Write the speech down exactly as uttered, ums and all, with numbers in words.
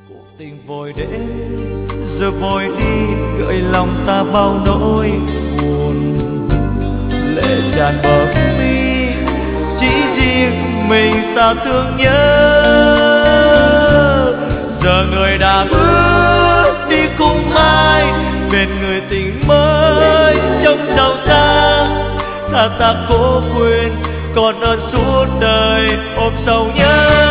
Cuộc tình vội đến giờ vội đi, gợi lòng ta bao nỗi buồn. Lệ tràn bờ mi, chỉ riêng mình ta thương nhớ. Giờ người đã bước đi cùng ai, bên người tình mới trong giàu sang. Ta ta cố quên, còn ơn suốt đời ôm sầu nhớ.